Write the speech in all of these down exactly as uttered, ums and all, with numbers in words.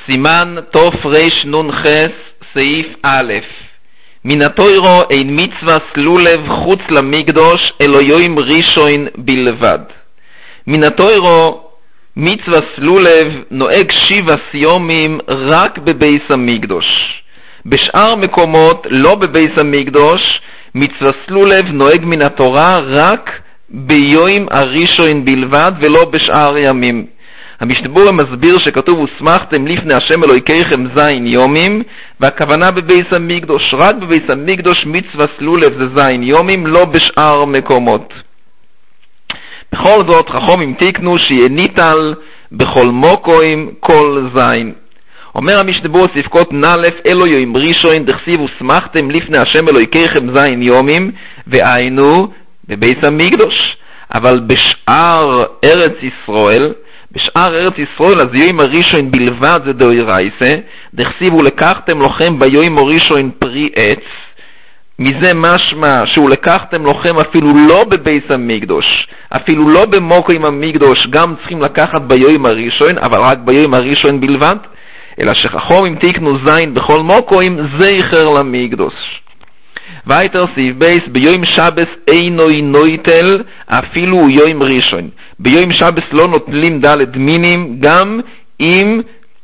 סימן תוף ריש נון חס סעיף א' מן התוירו אין מצווה סלולב חוץ למקדוש אלוהים ראשון בלבד. מן התוירו מצווה סלולב נוהג שבע סיומים רק בבייס המקדוש. בשאר מקומות לא בבייס המקדוש מצווה סלולב נוהג מן התורה רק ביום הראשון בלבד ולא בשאר ימים. המשתבור מסביר שכתוב וסמכתם לפני השם אלוהיכם זין יומים, והכוונה בבייס המקדוש, רק בבייס המקדוש מצווה סלולב זה זין יומים, לא בשאר מקומות. בכל זאת חכמים תיקנו שיהיה ניטל בכל מוקוים כל זין. אומר המשתבור ספקות נלף אלוהים ראשון דכסיב וסמכתם לפני השם אלוהיכם זין יומים, והיינו בבייס המקדוש. אבל בשאר ארץ ישראל, בשאר ארץ ישראל אז יום הראשון בלבד זה דאורייתא, דכסיבו לקחתם לכם ביום הראשון פרי עץ. מזה משמע שהוא לקחתם לכם אפילו לא בבייס המקדוש, אפילו לא במוקוים המקדוש, גם צריכים לקחת ביום הראשון, אבל רק ביום הראשון בלבד, אלא שחכמים תיקנו זין בכל מוקוים זכר למקדוש. weiter סעיף בייס ביום שבס אינוי נויטל אפילו יום ראשון. ביום שבס לא נוטלים דלת מינים גם אם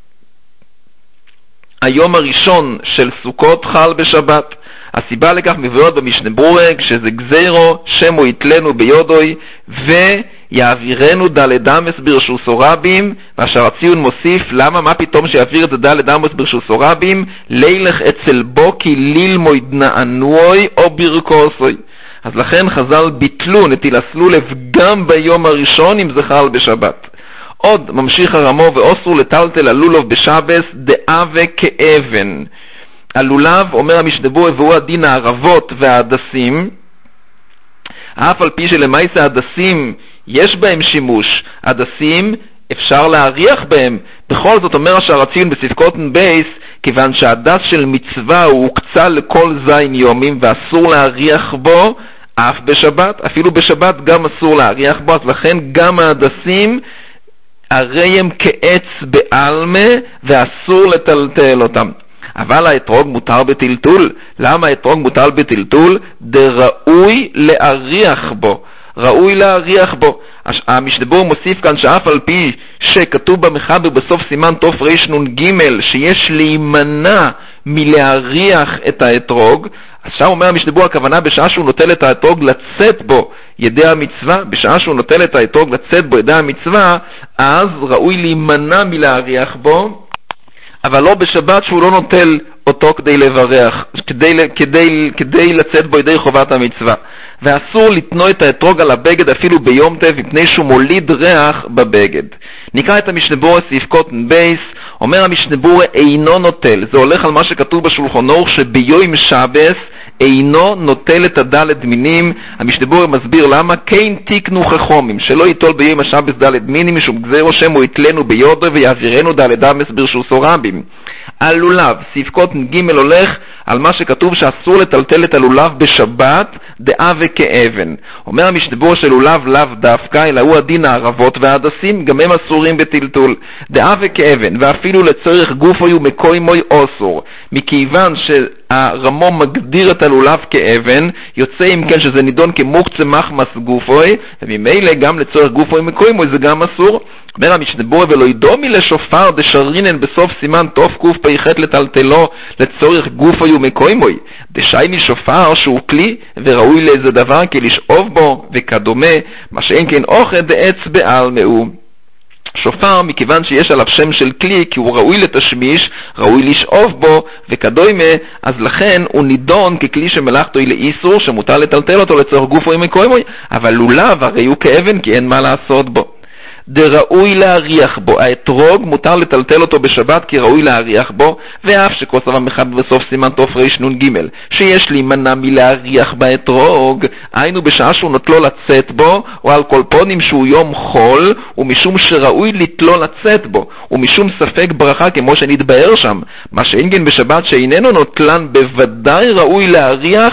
היום הראשון של סוכות חל בשבת. הסיבה לכך מבואות במשנה ברורה שזה גזירו שמו יתלנו ביודוי ויעבירנו דלת דמס ברשוסו רבים, ואשר הציון מוסיף למה מה פתאום שיעביר את דלת דמס ברשוסו רבים לילך אצל בוקי ללמוד נענוי או ברכוסוי. אז לכן חז"ל ביטלו נטיל הסלולב גם ביום הראשון אם זה חל בשבת. עוד ממשיך הרמו ואוסרו לטלטל הלולוב בשבס דאבה כאבן. הלולב, אומר המשדבור, והוא הדין הערבות והעדסים, אף על פי שלמעשה העדסים יש בהם שימוש, עדסים אפשר להריח בהם. בכל זאת אומר השער הציון בספקות בייס, כיוון שהעדס של מצווה הוא הוקצה לכל זין יומים ואסור להריח בו אף בשבת, אפילו בשבת גם אסור להריח בו, אז לכן גם העדסים הרי הם כעץ בעלמה ואסור לטלטל אותם. אבל האתרוג מותר בטלטול. למה האתרוג מותר בטלטול? דראוי להריח בו. ראוי להריח בו. המשדבור מוסיף כאן שאף על פי שכתוב במחבר בסוף סימן תוף ריש נון ג' שיש להימנע מלהריח את האתרוג, אז שם אומר המשדבור הכוונה בשעה שהוא נוטל את האתרוג לצאת בו ידי המצווה, בשעה שהוא נוטל את האתרוג לצאת בו ידי המצווה, אז ראוי להימנע מלהריח בו, אבל לא בשבת שהוא לא נוטל אותו כדי לברך, כדי, כדי, כדי לצאת בו ידי חובת המצווה. ואסור לתנוע את האתרוג על הבגד אפילו ביום טף, מפני שהוא מוליד ריח בבגד. נקרא את המשנה סעיף קוטן בייס. אומר המשנה אינו נוטל, זה הולך על מה שכתוב בשולחן אורוך שביום שבס אינו נוטל את הדלת מינים. המשנה מסביר למה כן תיקנו חכמים שלא ייטול ביום השבס דלת מינים, משום גזירו שמו יתלנו ביודו ויעבירנו דלת דמס ברשוסו רבים. הלולב, סעיף קוטן ג' הולך על מה שכתוב שאסור לטלטל את הלולב בשבת דעה וכאבן. אומר המשדבור של לולב לאו דווקא, אלא הוא הדין הערבות והעדסים, גם הם אסורים בטלטול. דעה וכאבן, ואפילו לצורך גופוי ומקוימוי אוסור. מכיוון שהרמו מגדיר את הלולב כאבן, יוצא אם כן שזה נידון כמוקצה מחמס גופוי, וממילא גם לצורך גופוי ומקוימוי זה גם אסור. אומר המשדבור ולא ידומי לשופר דשרינן בסוף סימן תוף קוף פייחת לטלטלו לצורך גופוי ומקוימוי. דשייני שופר שהוא כלי וראוי לאיזה דבר כי לשאוב בו וכדומה, מה שאין כן אוכל דעץ בעל מאו. שופר מכיוון שיש עליו שם של כלי כי הוא ראוי לתשמיש, ראוי לשאוב בו וכדומה, אז לכן הוא נידון ככלי שמלאכתו היא לאיסור שמותר לטלטל אותו לצורך גופוי ומקוימוי, אבל לולב הרי הוא כאבן כי אין מה לעשות בו. דראוי להריח בו, האתרוג מותר לטלטל אותו בשבת כי ראוי להריח בו, ואף שכוסף המחד בסוף סימן תוף ריש נון ג' שיש להימנע מלהריח באתרוג, היינו בשעה שהוא נוטלו לצאת בו, או על כל פונים שהוא יום חול, ומשום שראוי לתלו לצאת בו, ומשום ספק ברכה כמו שנתבהר שם, מה שאין כן בשבת שאיננו נוטלן בוודאי ראוי להריח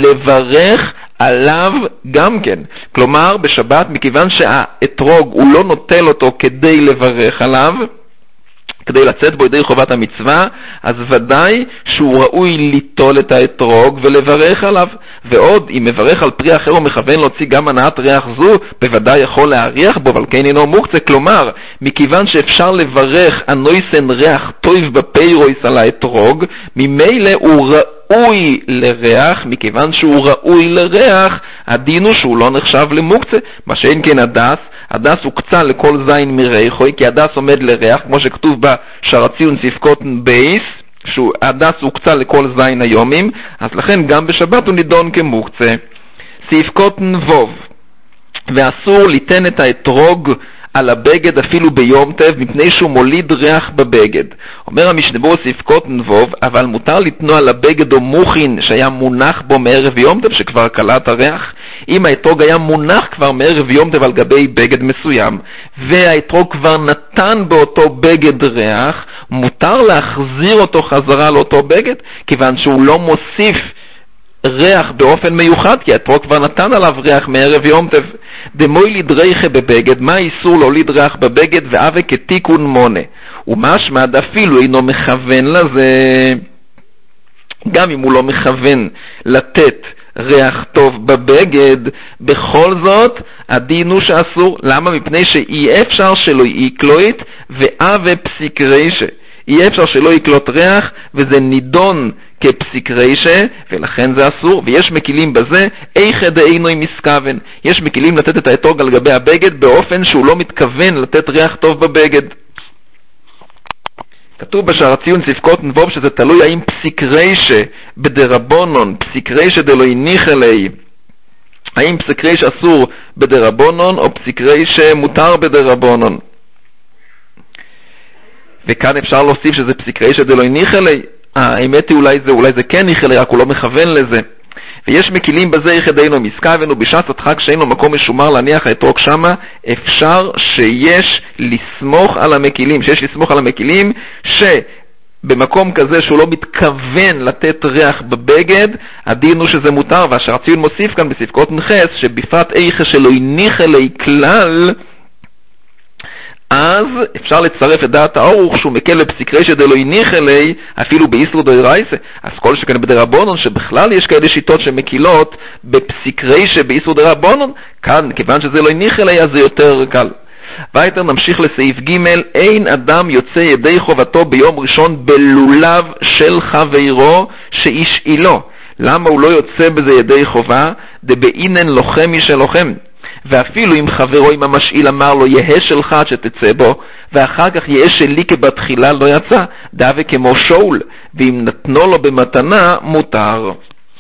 ולברך עליו גם כן. כלומר בשבת מכיוון שהאתרוג הוא לא נוטל אותו כדי לברך עליו, כדי לצאת בו ידי חובת המצווה, אז ודאי שהוא ראוי ליטול את האתרוג ולברך עליו. ועוד, אם מברך על פרי אחר ומכוון להוציא גם הנעת ריח זו, בוודאי יכול להריח בו, אבל כן אינו מוקצה. כלומר, מכיוון שאפשר לברך הנויסן ריח טויב בפיירויס על האתרוג, ממילא הוא ראוי לריח, מכיוון שהוא ראוי לריח, הדין הוא שהוא לא נחשב למוקצה. מה שאין כן הדס, הדס הוא קצה לכל זין מריחוי, כי הדס עומד לריח, כמו שכתוב בשרציון ספקותן בייס, שהדס הוא קצה לכל זין היומים, אז לכן גם בשבת הוא נידון כמוקצה. ספקותן ווב, ואסור ליתן את האתרוג על הבגד אפילו ביום טב, מפני שהוא מוליד ריח בבגד. אומר המשנה ברורה ספקותן ווב, אבל מותר לתנוע על הבגד או מוכין שהיה מונח בו מערב יום טב, שכבר קלט הריח. אם האתרוג היה מונח כבר מערב יום טב על גבי בגד מסוים, והאתרוג כבר נתן באותו בגד ריח, מותר להחזיר אותו חזרה לאותו בגד, כיוון שהוא לא מוסיף ריח באופן מיוחד, כי האתרוג כבר נתן עליו ריח מערב יום טב. דמוי לדריכה בבגד, מה איסור להוליד ריח בבגד, ואווה כתיקון מונה. ומשמע אפילו אינו מכוון לזה, גם אם הוא לא מכוון לתת ריח טוב בבגד, בכל זאת הדין הוא שאסור. למה? מפני שאי אפשר שלא יקלוט, ואווה פסיק רישה, אי אפשר שלא יקלוט ריח, וזה נידון כפסיק רישה, ולכן זה אסור. ויש מקילים בזה, איכה דאינוי מסכוון, יש מקילים לתת את האתרוג על גבי הבגד באופן שהוא לא מתכוון לתת ריח טוב בבגד. כתוב בשרציון ספקותן ווב שזה תלוי האם פסיק רישה בדרבונון, פסיק רישה דלוי ניחלי, האם פסיק רישה אסור בדרבונון או פסיק רישה מותר בדרבונון. וכאן אפשר להוסיף שזה פסיק רישה דלוי ניחלי. האמת היא אולי זה, אולי זה כן ניחלי, רק הוא לא מכוון לזה. ויש מקילים בזה יחדינו מסכוון, ובשעת הדחק שאינו מקום משומר להניח האתרוג שמה, אפשר שיש לסמוך על המקילים, שיש לסמוך על המקילים, שבמקום כזה שהוא לא מתכוון לתת ריח בבגד, הדין הוא שזה מותר. והשרציון מוסיף כאן בספקותן חס, שבפרט איכה שלא יניחה לי כלל, אז אפשר לצרף את דעת האורך שהוא מקל לפסיק רישה דלא יניחה לי אפילו באיסור דאורייתא. אז כל שכן בדרבנן, שבכלל יש כאלה שיטות שמקילות בפסיק רישה באיסור דרבנן, כאן כיוון שזה לא יניחה לי אז זה יותר קל. ויתר נמשיך לסעיף ג', אין אדם יוצא ידי חובתו ביום ראשון בלולב של חברו שהשאילו. למה הוא לא יוצא בזה ידי חובה? דבעינן לוחם משלוחם. ואפילו אם חברו עם המשאיל אמר לו יהה שלך עד שתצא בו, ואחר כך יהה שלי כבתחילה לא יצא, דאבה כמו שאול, ואם נתנו לו במתנה מותר.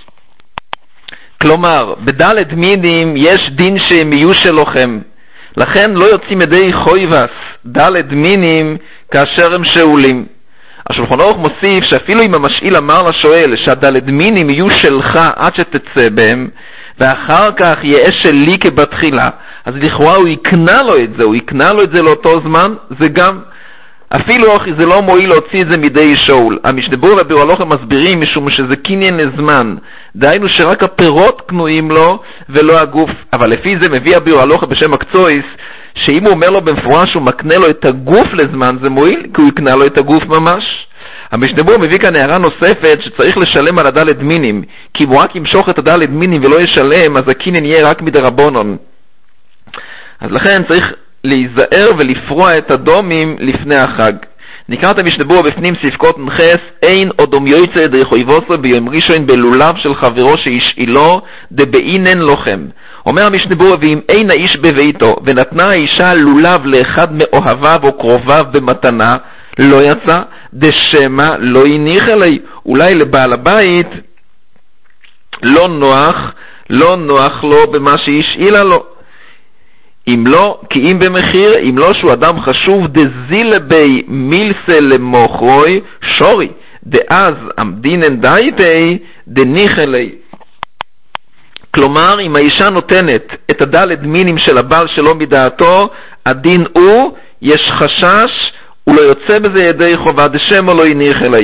כלומר, בדלת מינים יש דין שהם יהיו שלוחם, לכן לא יוצאים ידי חויבס דלת מינים כאשר הם שאולים. השולחן ערוך מוסיף שאפילו אם המשאיל אמר לשואל שהדלת מינים יהיו שלך עד שתצא בהם, ואחר כך יהיה שלי כבתחילה, אז לכאורה הוא יקנה לו את זה, הוא יקנה לו את זה לאותו זמן, זה גם, אפילו זה לא מועיל להוציא את זה מידי שאול. המשנה ברורה והביאור הלכה מסבירים משום שזה קניין לזמן, דהיינו שרק הפירות קנויים לו ולא הגוף. אבל לפי זה מביא הביאור הלכה בשם הקצויס, שאם הוא אומר לו במפורש שהוא מקנה לו את הגוף לזמן, זה מועיל, כי הוא יקנה לו את הגוף ממש. המשנה ברורה מביא כאן הערה נוספת שצריך לשלם על הדלת מינים, כי אם הוא רק ימשוך את הדלת מינים ולא ישלם, אז הקניין יהיה רק מדרבנן. אז לכן צריך להיזהר ולפרוע את הדומים לפני החג. נקרא את המשנה ברורה בפנים ספקותן חס, אין אודום יוצא ידי חויבוסו ביום ראשון בלולב של חברו שהשאילו דבעינן לוחם. אומר המשנה ברורה, ואם אין האיש בביתו ונתנה האישה לולב לאחד מאוהביו או קרוביו במתנה, לא יצא, דשמה לא יניח אלי. אולי לבעל הבית לא נוח, לא נוח לו במה שהשאילה לו. אם לא, כי אם במחיר, אם לא שהוא אדם חשוב, דזילה בי מילסה למוכרוי שורי, דאז עמדינן דייטי דניח אלי. כלומר, אם האישה נותנת את הדלת מינים של הבעל שלו מדעתו, הדין הוא, יש חשש, הוא לא יוצא בזה ידי חובה, דשמה לא יניח אלי.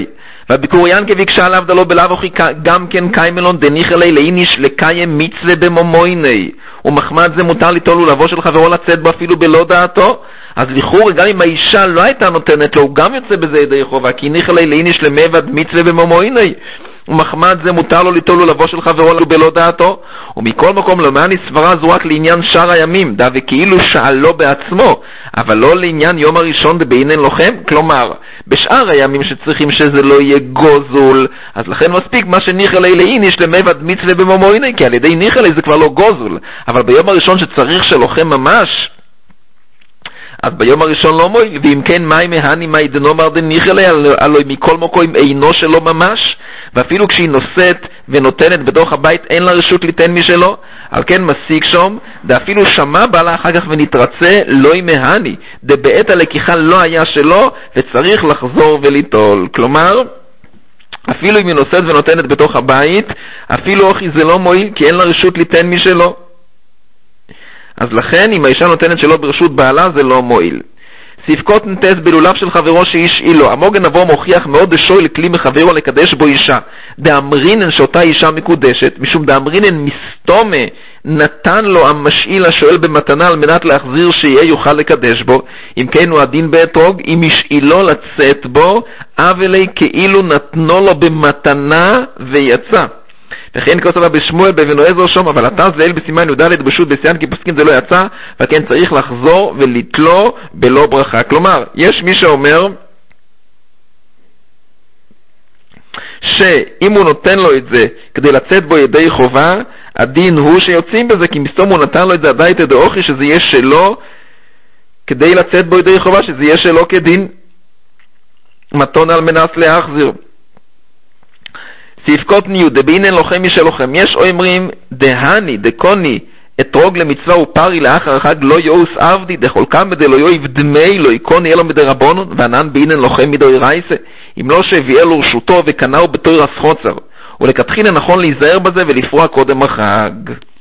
והביקוריין כביקשה עליו דלו בלאו וכי גם כן קיימלון דניח אלי לאיניש לקיים מצווה במומויני, ומחמד זה מותר ליטול ולבוא של חברו לצאת בו אפילו בלא דעתו. אז לכאורה גם אם האישה לא הייתה נותנת לו, הוא גם יוצא בזה ידי חובה, כי ניח אלי לאיניש למבד מצווה במומויני, ומחמד זה מותר לו ליטול ולבוא של חברו בלא דעתו. ומכל מקום למעני סברה זו רק לעניין שאר הימים, דה וכאילו שאלו בעצמו, אבל לא לעניין יום הראשון דבעינן לוחם. כלומר, בשאר הימים שצריכים שזה לא יהיה גוזול, אז לכן מספיק מה שניחא לי לאיניש למבד מצווה במומויני, כי על ידי ניחא לי זה כבר לא גוזול. אבל ביום הראשון שצריך שלוחם ממש, אז ביום הראשון לא מועיל. ואם כן, מאי מהני מאי דנאמר דניחא לי, הלוא מכל מקום אינו שלו ממש, ואפילו כשהיא נושאת ונותנת בתוך הבית אין לה רשות ליתן משלו. על כן מסיק שום, דאפילו שמע בעלה אחר כך ונתרצה לא ימהני, דבעת הלקיחה לא היה שלו וצריך לחזור וליטול. כלומר, אפילו אם היא נושאת ונותנת בתוך הבית, אפילו אוכי זה לא מועיל, כי אין לה רשות ליתן משלו. אז לכן אם האישה נותנת שלו ברשות בעלה זה לא מועיל. סיפקות נטס בלולב של חברו שהשאילו, המוגן עבור מוכיח מאוד דשוי לכלי מחברו לקדש בו אישה, דאמרינן שאותה אישה מקודשת, משום דאמרינן מסתומה נתן לו המשאיל השואל במתנה על מנת להחזיר שיהיה יוכל לקדש בו. אם כן הוא הדין באתרוג, אם השאילו לצאת בו, אבלי כאילו נתנו לו במתנה ויצא. וכן כתוב לה בשמואל בבנו עזר שום, אבל אתה זהל בסימן י"ד בשו"ת בסיין כי פסקין זה לא יצא, וכן צריך לחזור ולתלו בלא ברכה. כלומר, יש מי שאומר שאם הוא נותן לו את זה כדי לצאת בו ידי חובה, הדין הוא שיוצאים בזה, כי מסתום הוא נתן לו את זה עדיין תדאוכי שזה יהיה שלו כדי לצאת בו ידי חובה, שזה יהיה שלו כדין מתון על מנס להחזיר. סיפקות ניו דבעינן לוחם משל לוחם, יש או אמרים דהני דקוני אתרוג למצווה ופרי לאחר החג לא יאוס עבדי דחולקם בדלו יאיב דמי לא יקוני אלו מדרבונון, וענן בעינן לוחם מדוי רייסה, אם לא שהביאה לו רשותו וקנאו בתוי רס חוצר, ולכתחילה נכון להיזהר בזה ולפרוע קודם החג.